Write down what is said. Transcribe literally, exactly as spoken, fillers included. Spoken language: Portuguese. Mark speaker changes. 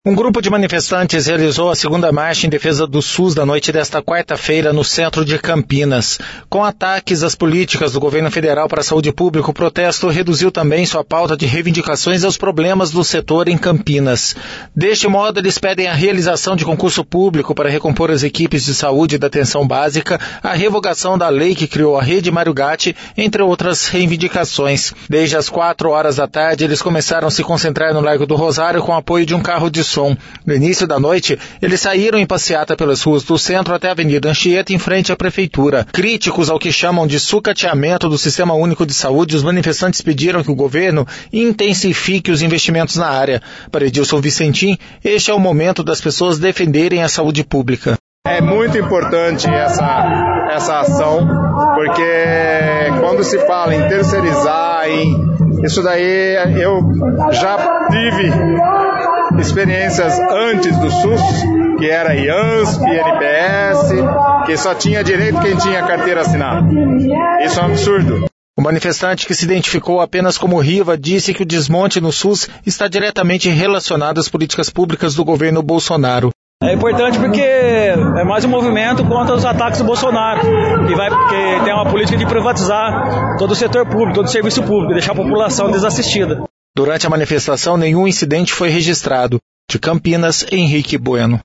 Speaker 1: Um grupo de manifestantes realizou a segunda marcha em defesa do SUS da noite desta quarta-feira no centro de Campinas. Com ataques às políticas do governo federal para a saúde pública, o protesto reduziu também sua pauta de reivindicações aos problemas do setor em Campinas. Deste modo, eles pedem a realização de concurso público para recompor as equipes de saúde e da atenção básica, a revogação da lei que criou a Rede Mário Gatti, entre outras reivindicações. Desde as quatro horas da tarde, eles começaram a se concentrar no Largo do Rosário com o apoio de um carro de som. No início da noite, eles saíram em passeata pelas ruas do centro até a Avenida Anchieta, em frente à prefeitura. Críticos ao que chamam de sucateamento do Sistema Único de Saúde, os manifestantes pediram que o governo intensifique os investimentos na área. Para Edilson Vicentim, este é o momento das pessoas defenderem a saúde pública.
Speaker 2: É muito importante essa, essa ação, porque quando se fala em terceirizar, em, isso daí eu já tive experiências antes do SUS, que era I A S P, N P S, que só tinha direito quem tinha carteira assinada. Isso é um absurdo.
Speaker 1: O manifestante, que se identificou apenas como Riva, disse que o desmonte no SUS está diretamente relacionado às políticas públicas do governo Bolsonaro.
Speaker 3: É importante porque é mais um movimento contra os ataques do Bolsonaro, que, vai, que tem uma política de privatizar todo o setor público, todo o serviço público, deixar a população desassistida.
Speaker 1: Durante a manifestação, nenhum incidente foi registrado. De Campinas, Henrique Bueno.